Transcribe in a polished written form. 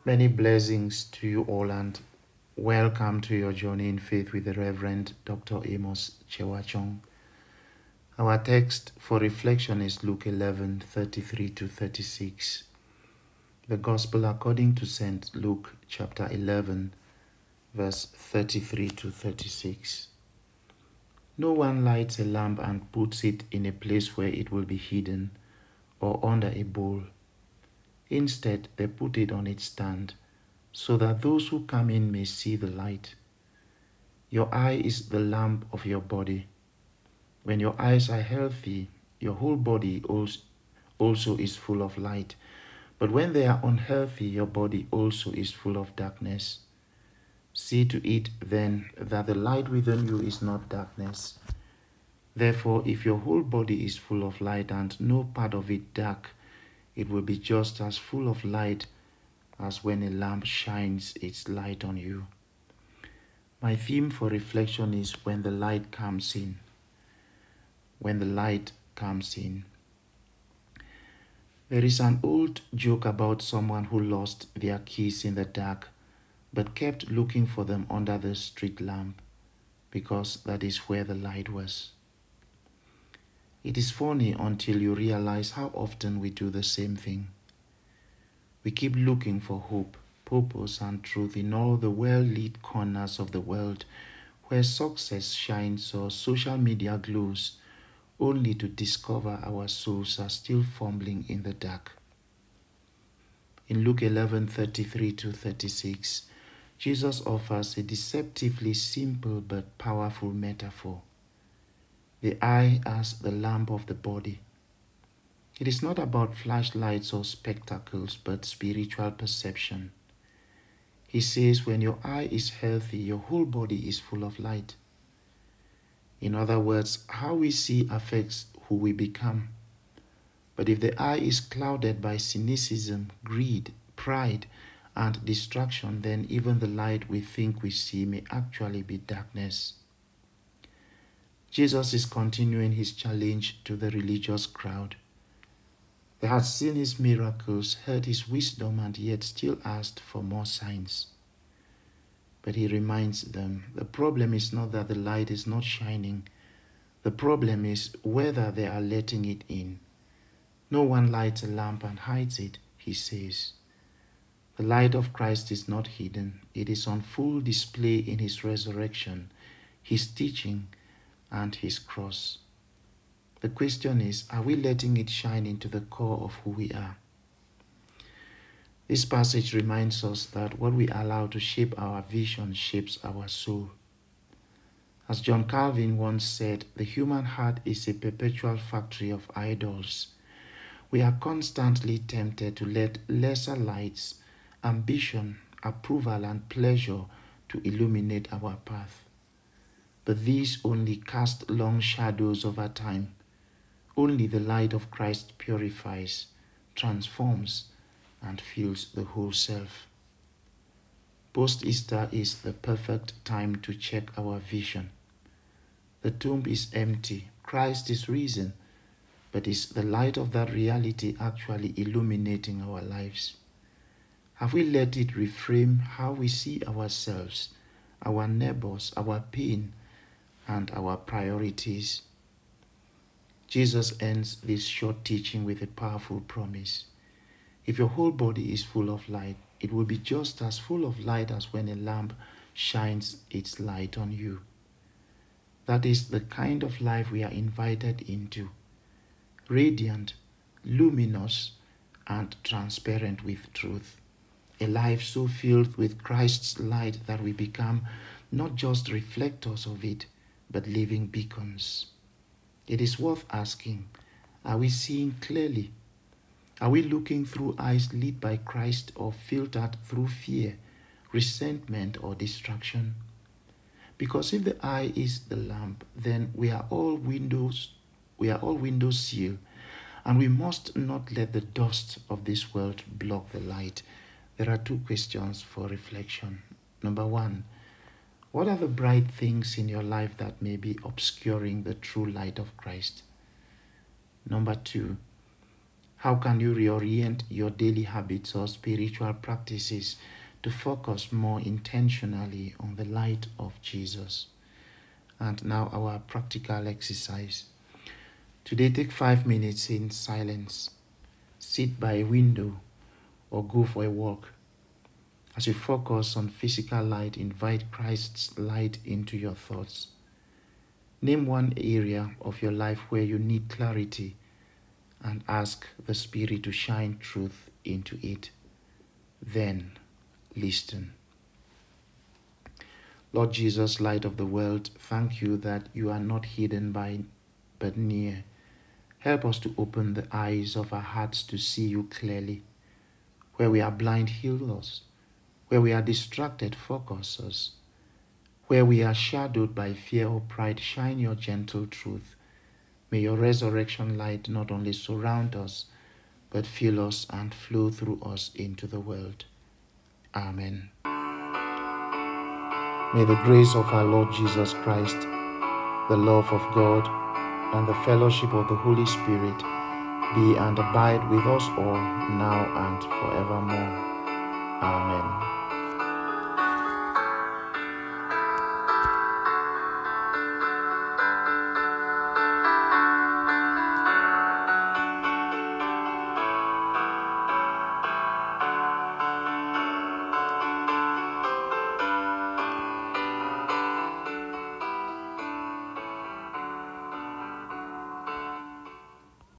Many blessings to you all and welcome to your journey in faith with the Reverend Dr. Amos Chewachong. Our text for reflection is Luke 11:33 to 36. The Gospel according to St. Luke chapter 11, verse 33 to 36. No one lights a lamp and puts it in a place where it will be hidden or under a bowl. Instead, they put it on its stand, so that those who come in may see the light. Your eye is the lamp of your body. When your eyes are healthy, your whole body also is full of light. But when they are unhealthy, your body also is full of darkness. See to it then that the light within you is not darkness. Therefore, if your whole body is full of light and no part of it dark, it will be just as full of light as when a lamp shines its light on you. My theme for reflection is when the light comes in. When the light comes in. There is an old joke about someone who lost their keys in the dark but kept looking for them under the street lamp because that is where the light was. It is funny until you realize how often we do the same thing. We keep looking for hope, purpose, and truth in all the well-lit corners of the world where success shines or social media glows, only to discover our souls are still fumbling in the dark. In Luke 11:33 to 36, Jesus offers a deceptively simple but powerful metaphor. The eye as the lamp of the body. It is not about flashlights or spectacles, but spiritual perception. He says when your eye is healthy, your whole body is full of light. In other words, how we see affects who we become. But if the eye is clouded by cynicism, greed, pride, and distraction, then even the light we think we see may actually be darkness. Jesus is continuing his challenge to the religious crowd. They had seen his miracles, heard his wisdom, and yet still asked for more signs. But he reminds them, the problem is not that the light is not shining. The problem is whether they are letting it in. No one lights a lamp and hides it, he says. The light of Christ is not hidden. It is on full display in his resurrection, his teaching, and his cross. The question is, are we letting it shine into the core of who we are? This passage reminds us that what we allow to shape our vision shapes our soul. As John Calvin once said, the human heart is a perpetual factory of idols. We are constantly tempted to let lesser lights, ambition, approval, and pleasure to illuminate our path. But these only cast long shadows over time. Only the light of Christ purifies, transforms, and fills the whole self. Post-Easter is the perfect time to check our vision. The tomb is empty, Christ is risen, but is the light of that reality actually illuminating our lives? Have we let it reframe how we see ourselves, our neighbors, our pain, and our priorities? Jesus ends this short teaching with a powerful promise. If your whole body is full of light, it will be just as full of light as when a lamp shines its light on you. That is the kind of life we are invited into. Radiant, luminous, and transparent with truth. A life so filled with Christ's light that we become not just reflectors of it, but living beacons. It is worth asking, are we seeing clearly? Are we looking through eyes lit by Christ or filtered through fear, resentment, or distraction? Because if the eye is the lamp, then we are all windows seal, and we must not let the dust of this world block the light. There are two questions for reflection. Number one, what are the bright things in your life that may be obscuring the true light of Christ? Number two, How can you reorient your daily habits or spiritual practices to focus more intentionally on the light of Jesus? And now our practical exercise. Today, take 5 minutes in silence. Sit by a window or go for a walk. As you focus on physical light, invite Christ's light into your thoughts. Name one area of your life where you need clarity and ask the Spirit to shine truth into it. Then listen. Lord Jesus, light of the world, thank you that you are not hidden but near. Help us to open the eyes of our hearts to see you clearly. Where we are blind, heal us. Where we are distracted, focus us. Where we are shadowed by fear or pride, shine your gentle truth. May your resurrection light not only surround us, but fill us and flow through us into the world. Amen. May the grace of our Lord Jesus Christ, the love of God, and the fellowship of the Holy Spirit be and abide with us all now and forevermore. Amen.